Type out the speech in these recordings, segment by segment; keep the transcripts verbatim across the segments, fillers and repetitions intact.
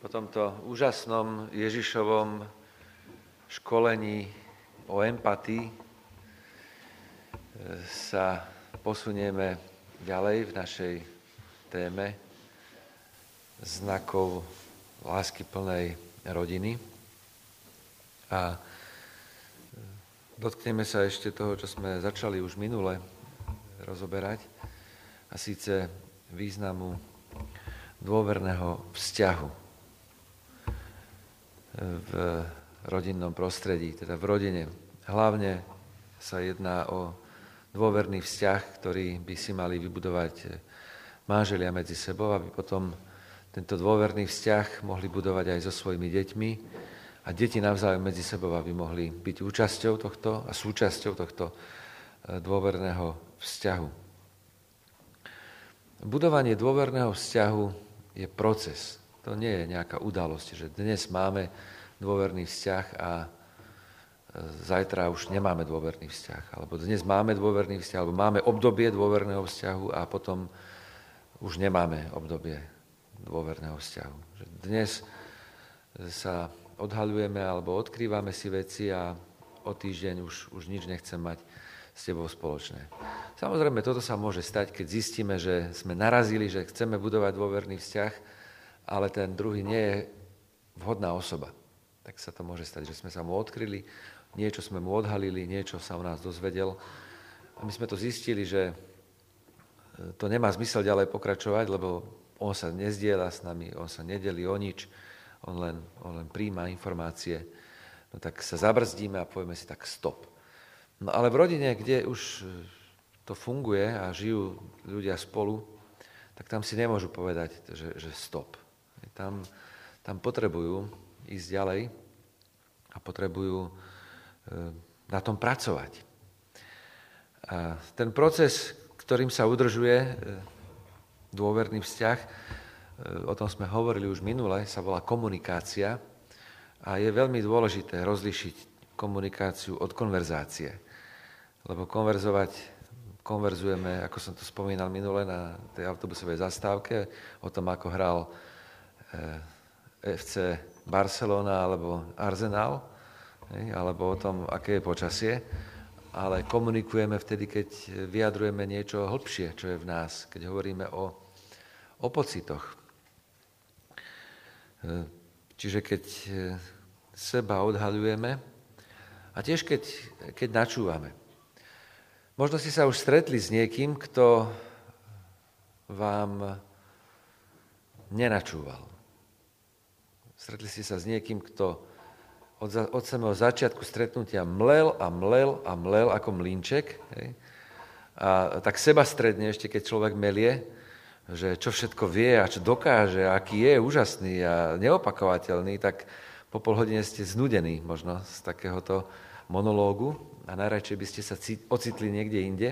Po tomto úžasnom Ježišovom školení o empatii sa posunieme ďalej v našej téme znakov láskyplnej rodiny. A dotkneme sa ešte toho, čo sme začali už minule rozoberať, a síce významu dôverného vzťahu v rodinnom prostredí, teda v rodine. Hlavne sa jedná o dôverný vzťah, ktorý by si mali vybudovať manželia medzi sebou, aby potom tento dôverný vzťah mohli budovať aj so svojimi deťmi a deti navzájom medzi sebou, aby mohli byť účasťou tohto a súčasťou tohto dôverného vzťahu. Budovanie dôverného vzťahu je proces. To nie je nejaká udalosť, že dnes máme dôverný vzťah a zajtra už nemáme dôverný vzťah. Alebo dnes máme dôverný vzťah, alebo máme obdobie dôverného vzťahu a potom už nemáme obdobie dôverného vzťahu. Že dnes sa odhaľujeme alebo odkrývame si veci a o týždeň už, už nič nechcem mať s tebou spoločné. Samozrejme, toto sa môže stať, keď zistíme, že sme narazili, že chceme budovať dôverný vzťah, ale ten druhý nie je vhodná osoba. Tak sa to môže stať, že sme sa mu odkryli, niečo sme mu odhalili, niečo sa o nás dozvedel. A my sme to zistili, že to nemá zmysel ďalej pokračovať, lebo on sa nezdieľa s nami, on sa nedelí o nič, on len, on len príjma informácie. No tak sa zabrzdíme a povieme si tak stop. No ale v rodine, kde už to funguje a žijú ľudia spolu, tak tam si nemôžu povedať, že, že stop. Tam, tam potrebujú ísť ďalej a potrebujú e, na tom pracovať. A ten proces, ktorým sa udržuje e, dôverný vzťah, e, o tom sme hovorili už minule, sa volá komunikácia a je veľmi dôležité rozlíšiť komunikáciu od konverzácie. Lebo konverzovať, konverzujeme, ako som to spomínal minule na tej autobusovej zastávke, o tom, ako hral ef cé Barcelona alebo Arsenal, alebo o tom, aké je počasie, ale komunikujeme vtedy, keď vyjadrujeme niečo hlbšie, čo je v nás, keď hovoríme o, o pocitoch. Čiže keď seba odhaľujeme a tiež keď, keď načúvame. Možno ste sa už stretli s niekým, kto vám nenačúval. Stretli ste sa s niekým, kto od, od samého začiatku stretnutia mlel a mlel a mlel ako mlynček. Hej? A tak sebastredne ešte, keď človek melie, že čo všetko vie a čo dokáže, aký je úžasný a neopakovateľný, tak po pol hodine ste znudení možno z takéhoto monológu a najradšej by ste sa ocitli niekde inde.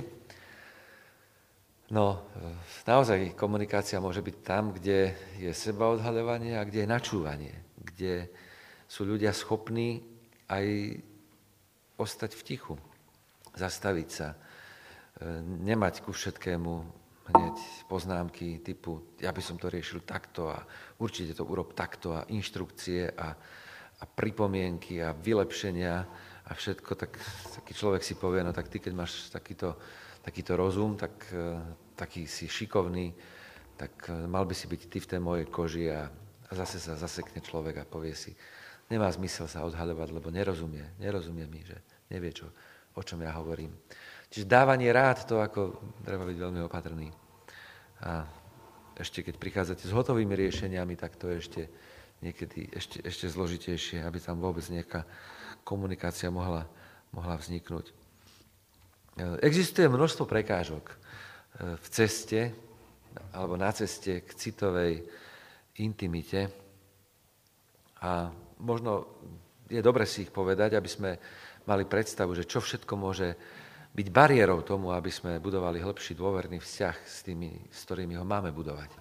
No, naozaj komunikácia môže byť tam, kde je sebaodhaľovanie a kde je načúvanie, kde sú ľudia schopní aj ostať v tichu, zastaviť sa, nemať ku všetkému hneď poznámky typu ja by som to riešil takto a určite to urob takto a inštrukcie a, a pripomienky a vylepšenia a všetko, tak taký človek si povie, no tak ty, keď máš takýto takýto rozum, tak, taký si šikovný, tak mal by si byť ty v tej mojej koži a, a zase sa zasekne človek a povie si, nemá zmysel sa odhaľovať, lebo nerozumie, nerozumie mi, že nevie, čo, o čom ja hovorím. Čiže dávanie rád, to ako treba byť veľmi opatrný. A ešte keď prichádzate s hotovými riešeniami, tak to je ešte niekedy ešte, ešte zložitejšie, aby tam vôbec nejaká komunikácia mohla, mohla vzniknúť. Existuje množstvo prekážok v ceste alebo na ceste k citovej intimite a možno je dobre si ich povedať, aby sme mali predstavu, že čo všetko môže byť bariérou tomu, aby sme budovali hĺbší dôverný vzťah s tými, s ktorými ho máme budovať.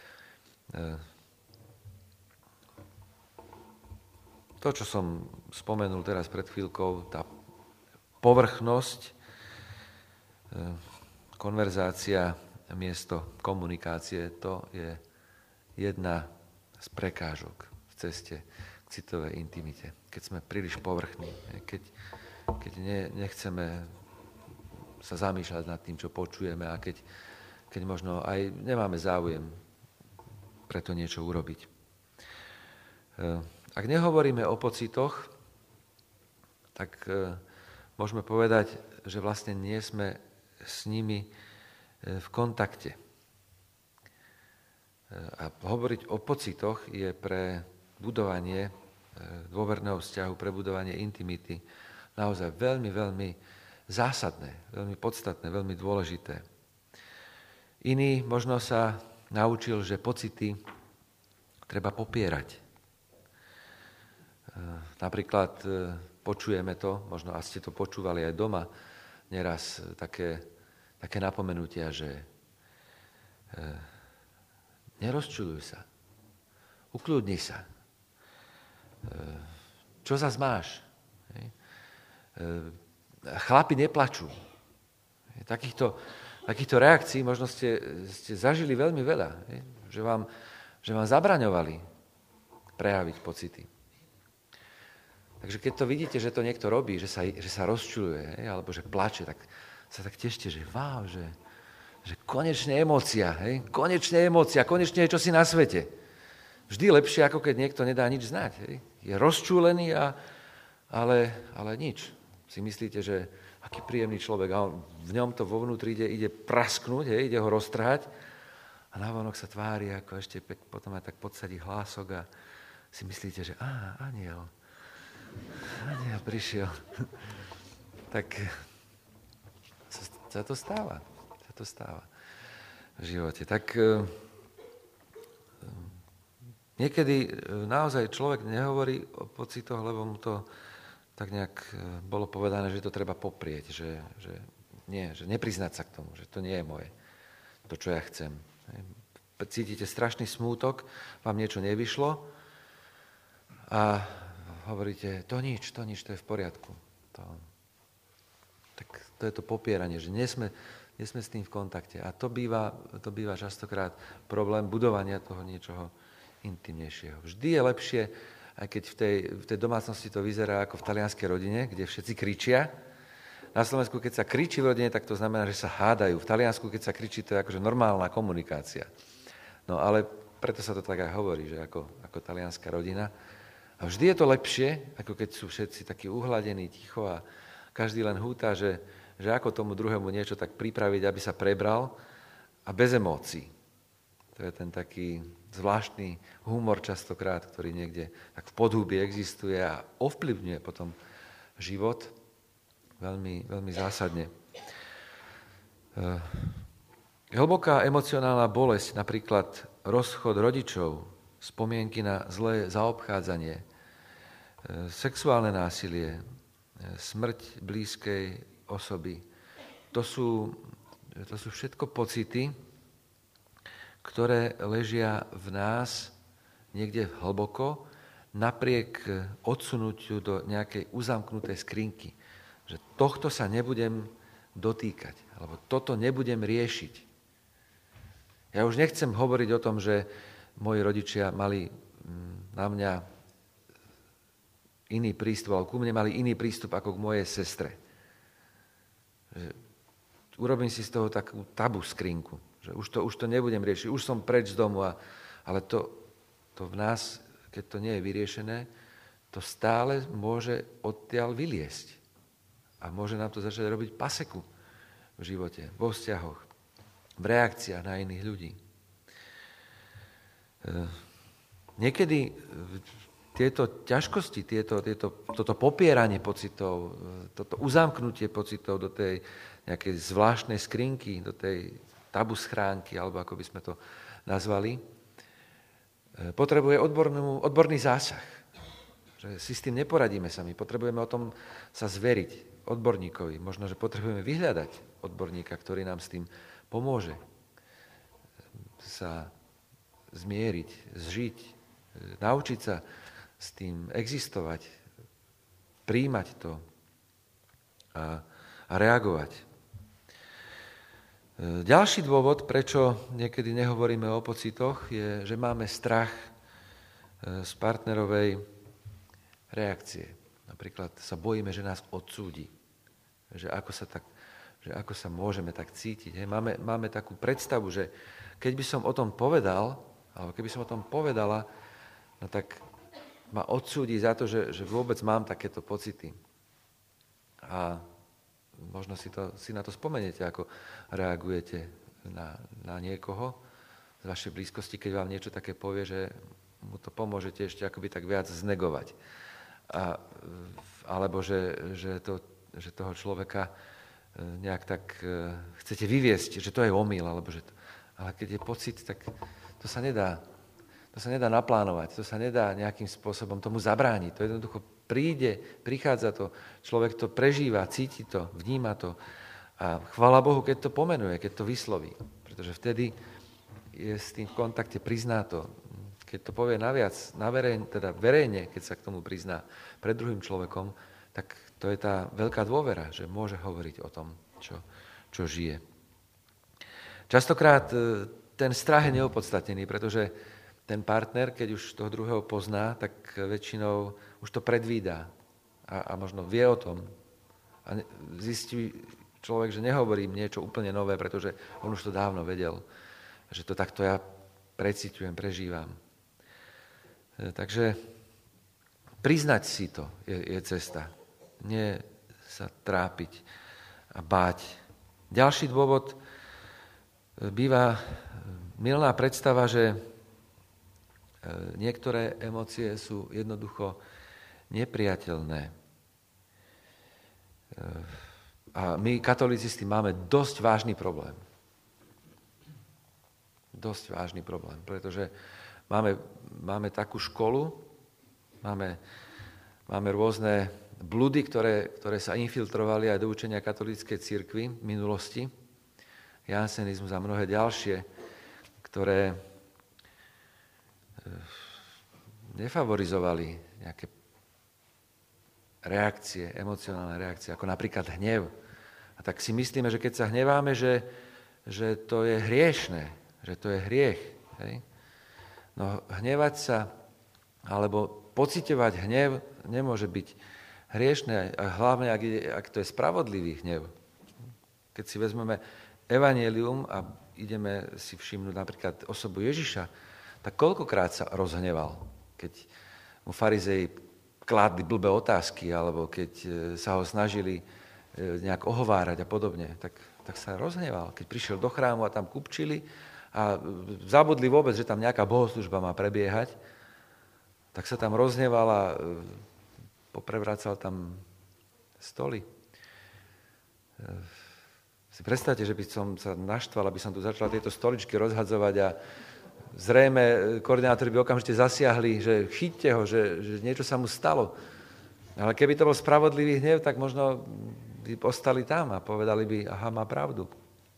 To, čo som spomenul teraz pred chvíľkou, tá povrchnosť, konverzácia miesto komunikácie, to je jedna z prekážok, z ceste k citovej intimite. Keď sme príliš povrchní, keď, keď ne, nechceme sa zamýšľať nad tým, čo počujeme a keď, keď možno aj nemáme záujem preto niečo urobiť. Ak nehovoríme o pocitoch, tak môžeme povedať, že vlastne nie sme s nimi v kontakte. A hovoriť o pocitoch je pre budovanie dôverného vzťahu, pre budovanie intimity naozaj veľmi, veľmi zásadné, veľmi podstatné, veľmi dôležité. Iný možno sa naučil, že pocity treba popierať. Napríklad počujeme to, možno a ste to počúvali aj doma, neraz také, také napomenutia, že nerozčuľuj sa, ukľudni sa. Čo zas máš? Chlapi neplačú. Takýchto, takýchto reakcií možno ste, ste zažili veľmi veľa, že vám, že vám zabraňovali prejaviť pocity. Takže keď to vidíte, že to niekto robí, že sa, že sa rozčuľuje, alebo že plače, tak sa tak tešte, že wow, že že konečne emócia, hej? konečne emócia, konečne je čosi na svete. Vždy lepšie, ako keď niekto nedá nič znať. Hej? Je rozčúlený, a, ale, ale nič. Si myslíte, že aký príjemný človek, a on, v ňom to vo vnútri ide, ide prasknúť, hej? Ide ho roztrhať a navonok sa tvári, ako ešte potom aj tak podsadí hlások a si myslíte, že á, aniel, aniel prišiel. Tak sa to stáva. to stáva v živote. Tak e, niekedy naozaj človek nehovorí o pocitoch, lebo mu to tak nejak bolo povedané, že to treba poprieť, že, že nie, že nepriznať sa k tomu, že to nie je moje, to, čo ja chcem. Cítite strašný smútok, vám niečo nevyšlo a hovoríte, to nič, to nič, to je v poriadku. To, tak to je to popieranie, že nie sme Nie sme s tým v kontakte. A to býva, to býva častokrát problém budovania toho niečoho intimnejšieho. Vždy je lepšie, aj keď v tej, v tej domácnosti to vyzerá ako v talianskej rodine, kde všetci kričia. Na Slovensku, keď sa kričí v rodine, tak to znamená, že sa hádajú. V Taliansku, keď sa kričí, to je akože normálna komunikácia. No ale preto sa to tak aj hovorí, že ako, ako talianská rodina. A vždy je to lepšie, ako keď sú všetci takí uhladení, ticho a každý len húta, že že ako tomu druhému niečo tak pripraviť, aby sa prebral a bez emócií. To je ten taký zvláštny humor častokrát, ktorý niekde tak v podhubí existuje a ovplyvňuje potom život veľmi, veľmi zásadne. Hlboká emocionálna bolesť, napríklad rozchod rodičov, spomienky na zlé zaobchádzanie, sexuálne násilie, smrť blízkej osoby. To sú, to sú všetko pocity, ktoré ležia v nás niekde hlboko, napriek odsunutiu do nejakej uzamknutej skrinky. Že tohto sa nebudem dotýkať, alebo toto nebudem riešiť. Ja už nechcem hovoriť o tom, že moji rodičia mali na mňa iný prístup, alebo ku mne mali iný prístup ako k mojej sestre. Že urobím si z toho takú tabu skrinku, že už to, už to nebudem riešiť, už som preč z domu, a, ale to, to v nás, keď to nie je vyriešené, to stále môže odtiaľ vyliesť. A môže nám to začať robiť paseku v živote, vo vzťahoch, v reakciách na iných ľudí. Niekedy tieto ťažkosti, tieto, tieto, toto popieranie pocitov, toto uzamknutie pocitov do tej nejakej zvláštnej skrinky, do tej tabu schránky, alebo ako by sme to nazvali, potrebuje odbornú, odborný zásah. Že si s tým neporadíme sami, potrebujeme o tom sa zveriť odborníkovi. Možno, že potrebujeme vyhľadať odborníka, ktorý nám s tým pomôže sa zmieriť, zžiť, naučiť sa s tým existovať, príjmať to a, a reagovať. Ďalší dôvod, prečo niekedy nehovoríme o pocitoch, je, že máme strach z partnerovej reakcie. Napríklad sa bojíme, že nás odsúdi. Že ako sa, tak, že ako sa môžeme tak cítiť. Hej. Máme, máme takú predstavu, že keď by som o tom povedal, alebo keby som o tom povedala, no tak ma odsúdi za to, že, že vôbec mám takéto pocity. A možno si, to, si na to spomeniete, ako reagujete na, na niekoho z vašej blízkosti, keď vám niečo také povie, že mu to pomôžete ešte akoby tak viac znegovať. A, alebo že, že, to, že toho človeka nejak tak chcete vyviesť, že to je omyl, alebo že to, ale keď je pocit, tak to sa nedá. To sa nedá naplánovať, to sa nedá nejakým spôsobom tomu zabrániť. To jednoducho príde, prichádza to, človek to prežíva, cíti to, vníma to. A chvála Bohu, keď to pomenuje, keď to vysloví. Pretože vtedy je s tým v kontakte, prizná to. Keď to povie naviac, na verejne, teda verejne, keď sa k tomu prizná pred druhým človekom, tak to je tá veľká dôvera, že môže hovoriť o tom, čo, čo žije. Častokrát ten strach je neopodstatnený, pretože ten partner, keď už toho druhého pozná, tak väčšinou už to predvídá a, a možno vie o tom. A zistí človek, že nehovorím niečo úplne nové, pretože on už to dávno vedel, že to takto ja preciťujem, prežívam. Takže priznať si to je, je cesta. Nie sa trápiť a báť. Ďalší dôvod býva mylná predstava, že niektoré emócie sú jednoducho nepriateľné. A my, katolíci, s tým máme dosť vážny problém. Dosť vážny problém, pretože máme, máme takú školu, máme, máme rôzne bludy, ktoré, ktoré sa infiltrovali aj do učenia katolíckej cirkvi v minulosti, jansenizmus a mnohé ďalšie, ktoré nefavorizovali nejaké reakcie, emocionálne reakcie, ako napríklad hnev. A tak si myslíme, že keď sa hneváme, že, že to je hriešne, že to je hriech. Hej? No hnevať sa, alebo pociťovať hnev nemôže byť hriešne, a hlavne, ak, je, ak to je spravodlivý hnev. Keď si vezmeme evanjelium a ideme si všimnúť napríklad osobu Ježiša, tak koľkokrát sa rozhneval, keď mu farizei kládli blbé otázky, alebo keď sa ho snažili nejak ohovárať a podobne, tak, tak sa rozhneval. Keď prišiel do chrámu a tam kupčili a zabudli vôbec, že tam nejaká bohoslúžba má prebiehať, tak sa tam rozhneval a poprevracal tam stoly. Si predstavte, že by som sa naštval, aby som tu začal tieto stoličky rozhadzovať a zrejme koordinátori by okamžite zasiahli, že chyťte ho, že, že niečo sa mu stalo. Ale keby to bol spravodlivý hnev, tak možno by ostali tam a povedali by, aha, má pravdu.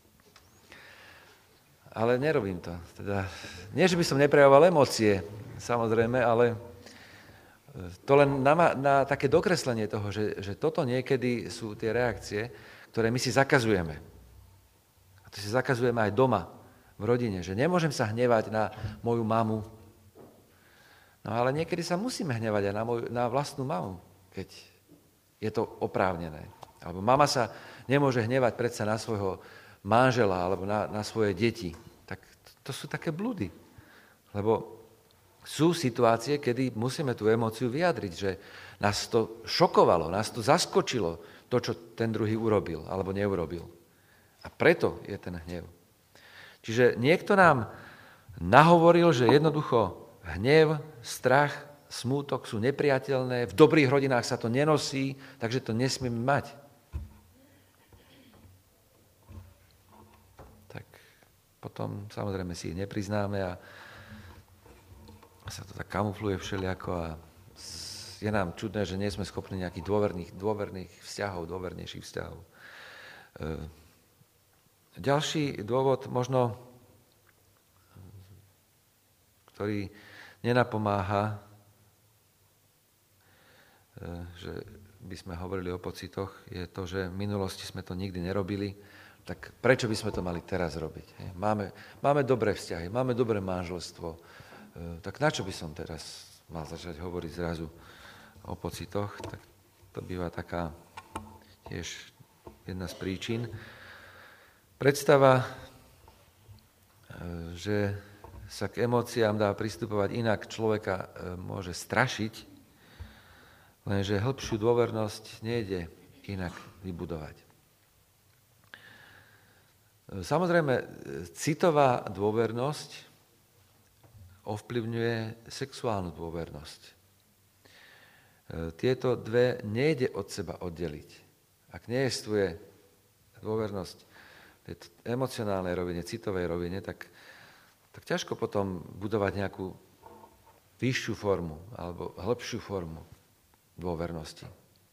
Ale nerobím to. Teda, nie, že by som neprejavoval emócie, samozrejme, ale to len na, na také dokreslenie toho, že, že toto niekedy sú tie reakcie, ktoré my si zakazujeme. A to si zakazujeme aj doma, v rodine, že nemôžem sa hnevať na moju mamu. No ale niekedy sa musíme hnevať aj na, moju, na vlastnú mamu, keď je to oprávnené. Alebo mama sa nemôže hnevať predsa na svojho manžela alebo na, na svoje deti. Tak to, to sú také bludy. Lebo sú situácie, kedy musíme tú emóciu vyjadriť, že nás to šokovalo, nás to zaskočilo, to, čo ten druhý urobil alebo neurobil. A preto je ten hnev. Čiže niekto nám nahovoril, že jednoducho hnev, strach, smútok sú nepriateľné, v dobrých rodinách sa to nenosí, takže to nesmieme mať. Tak potom samozrejme si ich nepriznáme a sa to tak kamufluje všelijako a je nám čudné, že nie sme schopní nejakých dôverných, dôverných vzťahov, dôvernejších vzťahov. Ďalší dôvod, možno, ktorý nenapomáha, že by sme hovorili o pocitoch, je to, že v minulosti sme to nikdy nerobili, tak prečo by sme to mali teraz robiť? Máme, máme dobré vzťahy, máme dobré manželstvo, tak na čo by som teraz mal začať hovoriť zrazu o pocitoch, tak to býva taká tiež jedna z príčin. Predstava, že sa k emóciám dá pristupovať inak, človeka môže strašiť, lenže hĺbšiu dôvernosť nejde inak vybudovať. Samozrejme, citová dôvernosť ovplyvňuje sexuálnu dôvernosť. Tieto dve nejde od seba oddeliť. Ak nejestvuje dôvernosť v tej emocionálnej rovine, citovej rovine, tak, tak ťažko potom budovať nejakú vyššiu formu alebo hĺbšiu formu dôvernosti.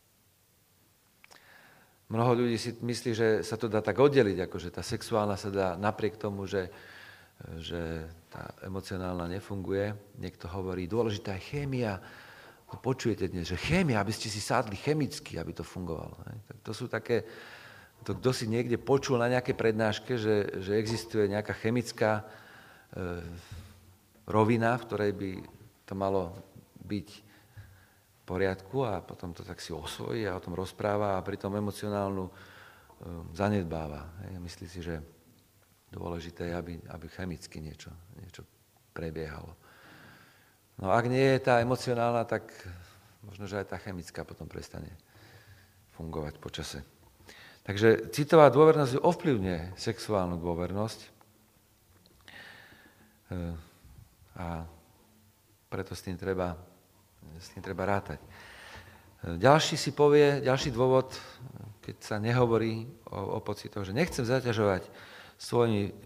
Mnoho ľudí si myslí, že sa to dá tak oddeliť, ako že tá sexuálna sa dá napriek tomu, že, že tá emocionálna nefunguje. Niekto hovorí, dôležitá je chémia. To počujete dnes, že chémia, aby ste si sádli chemicky, aby to fungovalo. Tak to sú také, to kto si niekde počul na nejaké prednáške, že, že existuje nejaká chemická e, rovina, v ktorej by to malo byť v poriadku a potom to tak si osvojí a o tom rozpráva a pritom emocionálnu e, zanedbáva. Hej. Myslí si, že dôležité je, aby, aby chemicky niečo, niečo prebiehalo. No ak nie je tá emocionálna, tak možno, že aj tá chemická potom prestane fungovať po čase. Takže citová dôvernosť ovplyvňuje sexuálnu dôvernosť a preto s tým treba, s tým treba rátať. Ďalší si povie, ďalší dôvod, keď sa nehovorí o, o pocitoch, že nechcem zaťažovať svojimi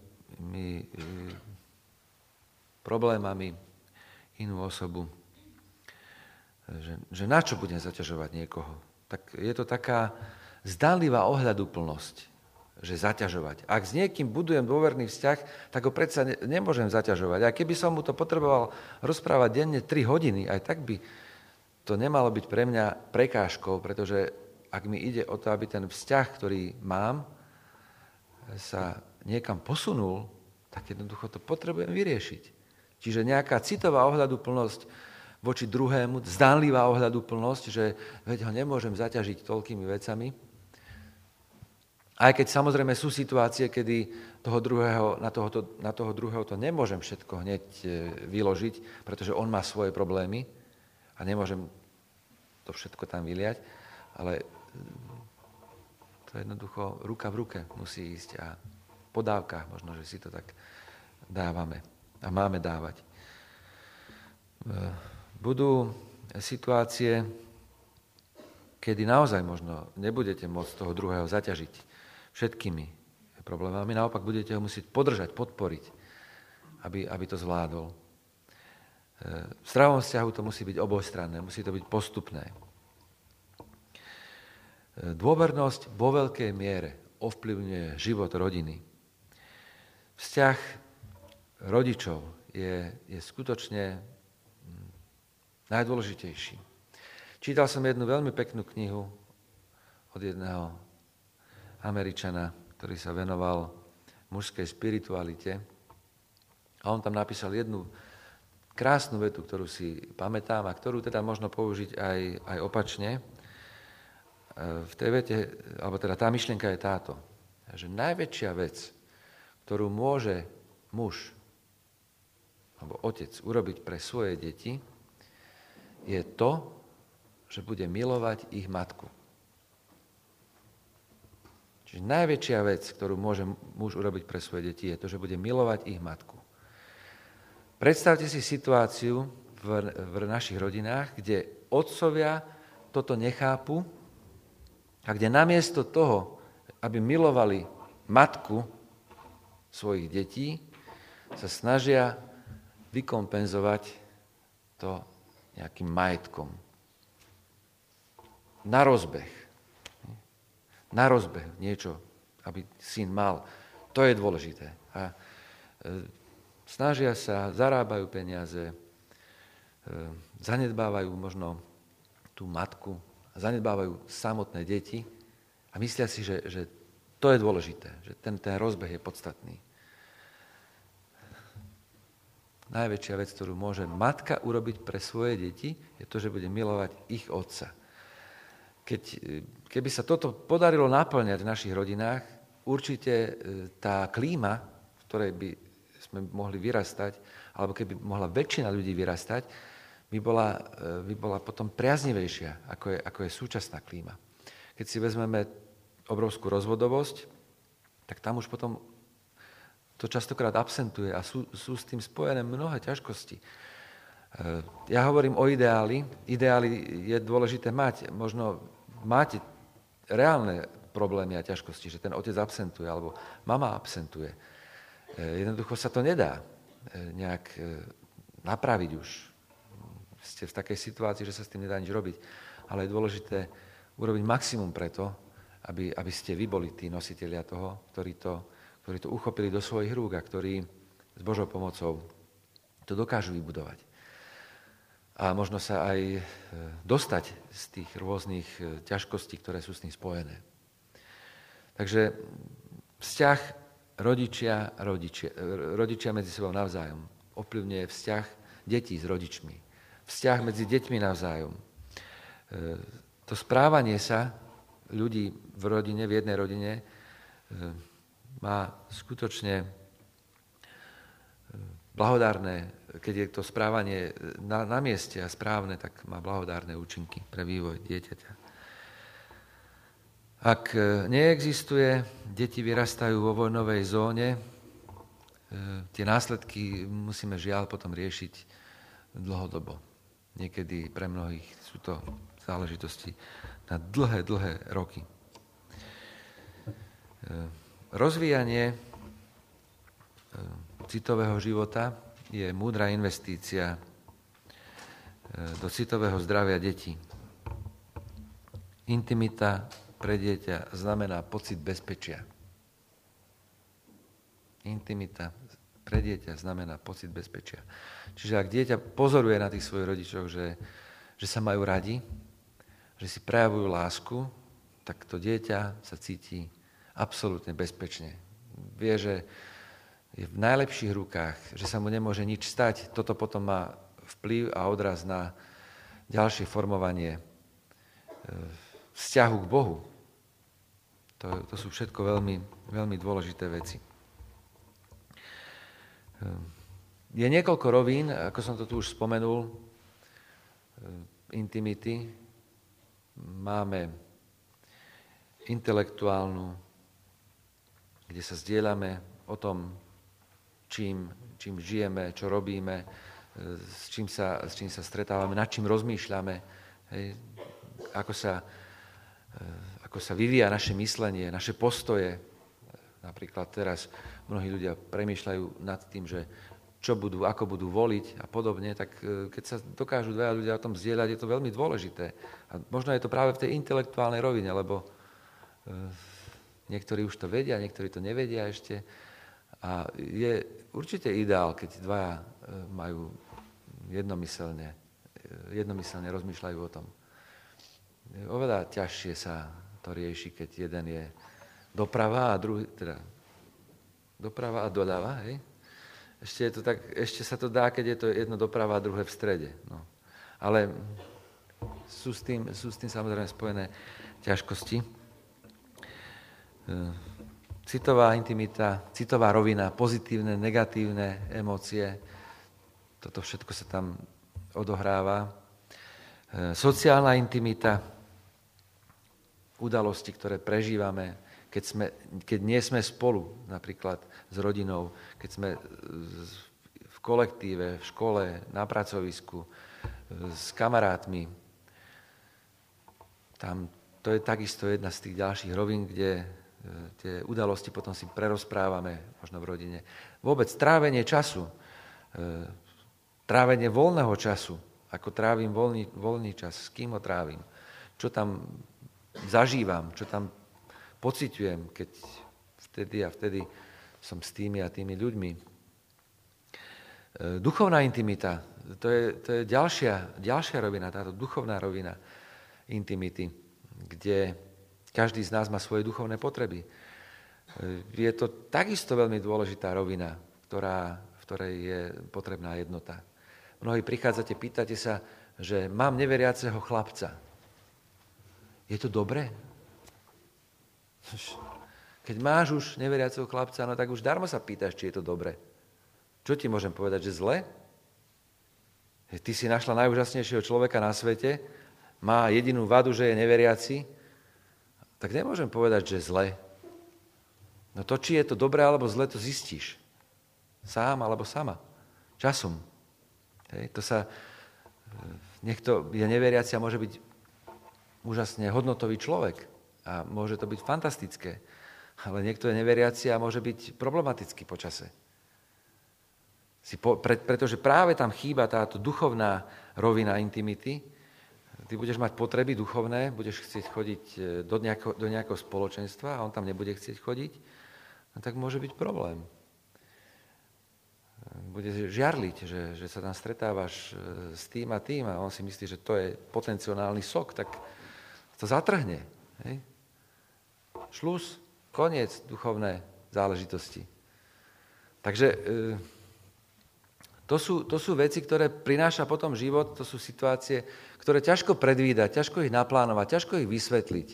problémami inú osobu, že, že na čo budem zaťažovať niekoho. Tak je to taká zdánlivá ohľaduplnosť, že zaťažovať. Ak s niekým budujem dôverný vzťah, tak ho predsa ne, nemôžem zaťažovať. A keby som mu to potreboval rozprávať denne tri hodiny, aj tak by to nemalo byť pre mňa prekážkou, pretože ak mi ide o to, aby ten vzťah, ktorý mám, sa niekam posunul, tak jednoducho to potrebujem vyriešiť. Čiže nejaká citová ohľaduplnosť voči druhému, zdánlivá ohľaduplnosť, že veď ho nemôžem zaťažiť toľkými vecami. Aj keď samozrejme sú situácie, kedy toho druhého, na, tohoto, na toho druhého to nemôžem všetko hneď vyložiť, pretože on má svoje problémy a nemôžem to všetko tam vyliať, ale to jednoducho ruka v ruke musí ísť a po dávkach možno, že si to tak dávame. A máme dávať. Budú situácie, kedy naozaj možno nebudete môcť toho druhého zaťažiť všetkými problémami, naopak budete ho musieť podržať, podporiť, aby, aby to zvládol. V zdravom vzťahu to musí byť obojstranné, musí to byť postupné. Dôvernosť vo veľkej miere ovplyvňuje život rodiny. Vzťah rodičov je, je skutočne najdôležitejší. Čítal som jednu veľmi peknú knihu od jedného Američana, ktorý sa venoval mužskej spiritualite. A on tam napísal jednu krásnu vetu, ktorú si pamätám a ktorú teda možno použiť aj, aj opačne. V tej vete, alebo teda tá myšlienka je táto, že najväčšia vec, ktorú môže muž alebo otec urobiť pre svoje deti, je to, že bude milovať ich matku. Čiže najväčšia vec, ktorú môže muž urobiť pre svoje deti, je to, že bude milovať ich matku. Predstavte si situáciu v, v našich rodinách, kde otcovia toto nechápu a kde namiesto toho, aby milovali matku svojich detí, sa snažia vykompenzovať to nejakým majetkom. Na rozbeh. Na rozbeh niečo, aby syn mal. To je dôležité. A e, snažia sa, zarábajú peniaze, e, zanedbávajú možno tú matku, zanedbávajú samotné deti a myslia si, že, že to je dôležité, že ten, ten rozbeh je podstatný. najväčšia vec, ktorú môže matka urobiť pre svoje deti, je to, že bude milovať ich otca. Keď, keby sa toto podarilo naplňať v našich rodinách, určite tá klíma, v ktorej by sme mohli vyrastať, alebo keby mohla väčšina ľudí vyrastať, by bola, by bola potom priaznivejšia, ako je, ako je súčasná klíma. Keď si vezmeme obrovskú rozvodovosť, tak tam už potom to častokrát absentuje a sú, sú s tým spojené mnohé ťažkosti. Ja hovorím o ideáli. Ideály je dôležité mať. Možno máte reálne problémy a ťažkosti, že ten otec absentuje, alebo mama absentuje. Jednoducho sa to nedá nejak napraviť už. Ste v takej situácii, že sa s tým nedá nič robiť, ale je dôležité urobiť maximum preto, aby, aby ste vy boli tí nositelia toho, ktorí to, ktorí to uchopili do svojich rúk a ktorí s Božou pomocou to dokážu vybudovať. A možno sa aj dostať z tých rôznych ťažkostí, ktoré sú s tým spojené. Takže vzťah rodičia, rodičia, rodičia medzi sebou navzájom ovplyvňuje vzťah detí s rodičmi. Vzťah medzi deťmi navzájom. To správanie sa ľudí v rodine, v jednej rodine, má skutočne blahodárne, keď je to správanie na, na mieste a správne, tak má blahodárne účinky pre vývoj dieťaťa. Ak neexistuje, deti vyrastajú vo vojnovej zóne, tie následky musíme žiaľ potom riešiť dlhodobo. Niekedy pre mnohých sú to záležitosti na dlhé, dlhé roky. Rozvíjanie citového života je múdra investícia do citového zdravia detí. Intimita pre dieťa znamená pocit bezpečia. Intimita pre dieťa znamená pocit bezpečia. Čiže ak dieťa pozoruje na tých svojich rodičoch, že, že sa majú radi, že si prejavujú lásku, tak to dieťa sa cíti absolútne bezpečne. Vie, že je v najlepších rukách, že sa mu nemôže nič stať. Toto potom má vplyv a odraz na ďalšie formovanie vzťahu k Bohu. To, to sú všetko veľmi, veľmi dôležité veci. Je niekoľko rovín, ako som to tu už spomenul, intimity. Máme intelektuálnu, kde sa zdieľame o tom, čím, čím žijeme, čo robíme, s čím sa, s čím sa stretávame, nad čím rozmýšľame, hej, ako sa, ako sa vyvíja naše myslenie, naše postoje. Napríklad teraz mnohí ľudia premýšľajú nad tým, že čo budú, ako budú voliť a podobne, tak keď sa dokážu dvaja ľudia o tom zdieľať, je to veľmi dôležité. A možno je to práve v tej intelektuálnej rovine, lebo niektorí už to vedia, niektorí to nevedia ešte. A je určite ideál, keď dvaja majú jednomyselne, jednomyselne rozmýšľajú o tom. Oveľa ťažšie sa to rieši, keď jeden je doprava a druhý, teda doprava a doľava, hej? Ešte, je to tak, ešte sa to dá, keď je to jedno doprava a druhé v strede. No. Ale sú s tým, sú s tým samozrejme spojené ťažkosti. Citová intimita, citová rovina, pozitívne, negatívne emócie, toto všetko sa tam odohráva. Sociálna intimita, udalosti, ktoré prežívame, keď, sme, keď nie sme spolu, napríklad s rodinou, keď sme v kolektíve, v škole, na pracovisku, s kamarátmi. Tam, to je takisto jedna z tých ďalších rovín, kde tie udalosti potom si prerozprávame, možno v rodine. Vôbec trávenie času, trávenie voľného času, ako trávim voľný, voľný čas, s kým ho trávim, čo tam zažívam, čo tam pociťujem, keď vtedy a vtedy som s tými a tými ľuďmi. Duchovná intimita, to je, to je ďalšia, ďalšia rovina, táto duchovná rovina intimity, kde každý z nás má svoje duchovné potreby. Je to takisto veľmi dôležitá rovina, ktorá v ktorej je potrebná jednota. Mnohí prichádzate, pýtate sa, že mám neveriaceho chlapca. Je to dobré? Keď máš už neveriaceho chlapca, no tak už darmo sa pýtaš, či je to dobré. Čo ti môžem povedať, že zle? Ty si našla najúžasnejšieho človeka na svete, má jedinú vadu, že je neveriaci, tak nemôžem povedať, že zle. No to, či je to dobré alebo zle, to zistíš. Sám alebo sama. Časom. Hej, to sa, niekto je neveriaci a môže byť úžasne hodnotový človek a môže to byť fantastické, ale niekto je neveriaci a môže byť problematický počase. Si po, pre, pretože práve tam chýba táto duchovná rovina intimity. Ty budeš mať potreby duchovné, budeš chcieť chodiť do nejakého, do nejakého spoločenstva a on tam nebude chcieť chodiť, no tak môže byť problém. Bude žiarliť, že, že sa tam stretávaš s tým a tým a on si myslí, že to je potenciálny sok, tak to zatrhne. Hej? Šlus, koniec duchovné záležitosti. Takže to sú, to sú veci, ktoré prináša potom život, to sú situácie, ktoré ťažko predvídať, ťažko ich naplánovať, ťažko ich vysvetliť.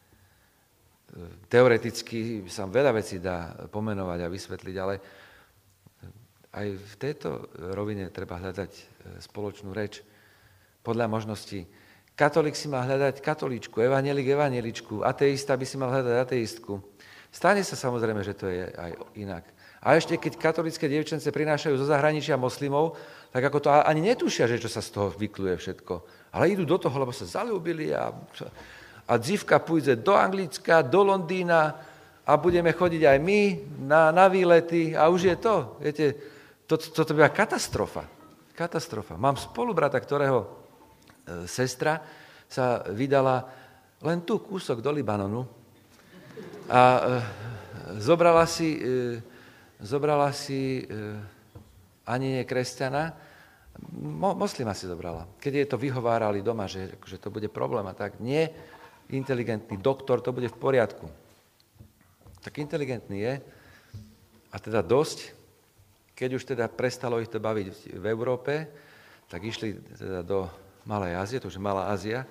Teoreticky sa veľa vecí dá pomenovať a vysvetliť, ale aj v tejto rovine treba hľadať spoločnú reč podľa možností. Katolík si má hľadať katolíčku, evanjelik evanjeličku, ateista by si mal hľadať ateistku. Stane sa samozrejme, že to je aj inak. A ešte keď katolícke dievčence prinášajú zo zahraničia moslimov, tak ako to ani netušia, že čo sa z toho vykluje všetko. Ale idú do toho, lebo sa zalúbili a, a dzivka pôjde do Anglicka, do Londýna a budeme chodiť aj my na, na výlety a už je to. Viete, to, to, to byla katastrofa. Katastrofa. Mám spolubrata, ktorého e, sestra sa vydala len tu kúsok do Libanonu a e, zobrala si... E, Zobrala si e, ani nie kresťana, mo, moslima si zobrala. Keď jej to vyhovárali doma, že, že to bude problém a tak, nie, inteligentný doktor, to bude v poriadku. Tak inteligentný je, a teda dosť, keď už teda prestalo ich to baviť v Európe, tak išli teda do Malej Ázie, to už je Malá Ázia.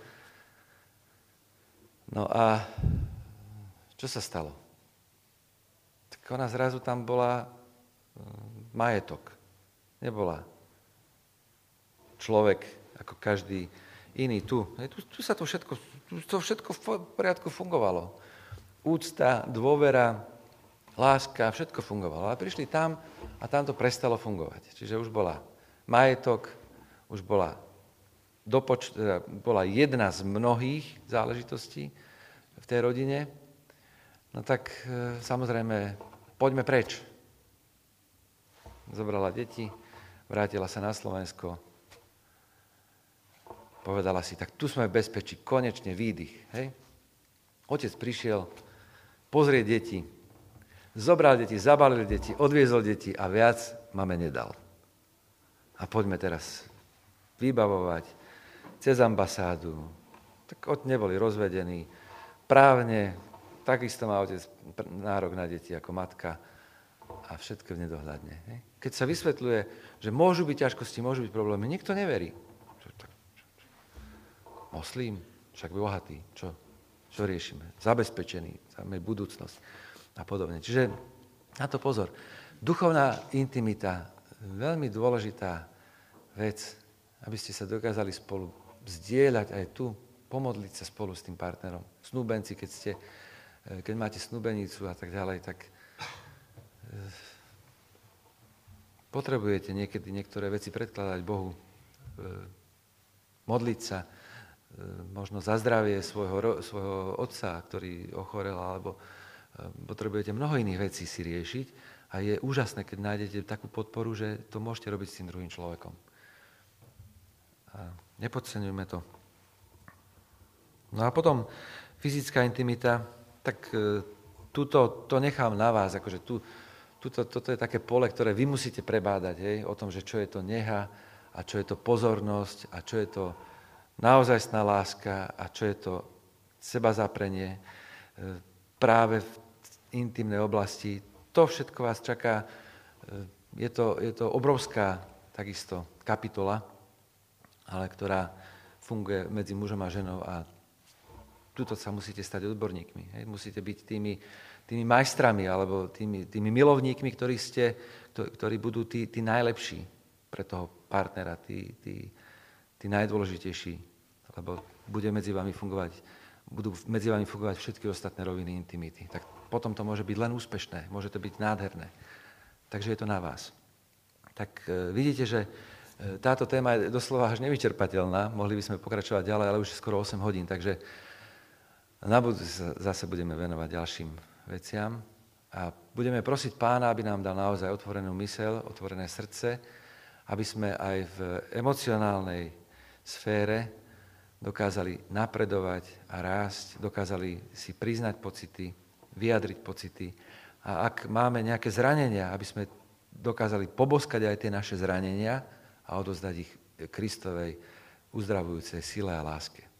No a čo sa stalo? Ona zrazu tam bola majetok. Nebola človek ako každý iný tu. Tu, tu sa to všetko, tu to všetko v poriadku fungovalo. Úcta, dôvera, láska, všetko fungovalo. Ale prišli tam a tam to prestalo fungovať. Čiže už bola majetok, už bola, dopoč- teda bola jedna z mnohých záležitostí v tej rodine. No tak samozrejme poďme preč. Zobrala deti, vrátila sa na Slovensko, povedala si, tak tu sme v bezpečí, konečne výdych. Hej? Otec prišiel, pozrieť deti, zobral deti, zabalil deti, odviezol deti a viac mame nedal. A poďme teraz vybavovať cez ambasádu. Tak neboli rozvedení, právne. Takisto má otec nárok na deti ako matka a všetko v nedohľadne. Keď sa vysvetľuje, že môžu byť ťažkosti, môžu byť problémy, nikto neverí. Moslím, však bohatý, čo, čo riešime? Zabezpečený, máme budúcnosť a podobne. Čiže na to pozor. Duchovná intimita, veľmi dôležitá vec, aby ste sa dokázali spolu zdieľať aj tu, pomodliť sa spolu s tým partnerom. Snúbenci, keď ste keď máte snúbenicu a tak ďalej, tak potrebujete niekedy niektoré veci predkladať Bohu, modliť sa, možno za zdravie svojho, svojho otca, ktorý ochorel, alebo potrebujete mnoho iných vecí si riešiť a je úžasné, keď nájdete takú podporu, že to môžete robiť s tým druhým človekom. A nepodceňujme to. No a potom fyzická intimita, tak tuto, to nechám na vás, akože tu, tuto, toto je také pole, ktoré vy musíte prebádať, hej, o tom, že čo je to neha a čo je to pozornosť a čo je to naozajstná láska a čo je to sebazaprenie práve v intimnej oblasti. To všetko vás čaká je to, je to obrovská takisto kapitola, ale ktorá funguje medzi mužom a ženou a tuto sa musíte stať odborníkmi. Hej? Musíte byť tými, tými majstrami alebo tými, tými milovníkmi, ktorí, ste, ktorí budú tí, tí najlepší pre toho partnera, tí, tí, tí najdôležitejší, lebo bude medzi vami fungovať, budú medzi vami fungovať všetky ostatné roviny intimity. Tak potom to môže byť len úspešné, môže to byť nádherné. Takže je to na vás. Tak e, vidíte, že e, táto téma je doslova až nevyčerpateľná. Mohli by sme pokračovať ďalej, ale už je skoro osem hodín, takže na budúce zase budeme venovať ďalším veciam a budeme prosiť Pána, aby nám dal naozaj otvorenú myseľ, otvorené srdce, aby sme aj v emocionálnej sfére dokázali napredovať a rásť, dokázali si priznať pocity, vyjadriť pocity a ak máme nejaké zranenia, aby sme dokázali poboskať aj tie naše zranenia a odozdať ich Kristovej uzdravujúcej sile a láske.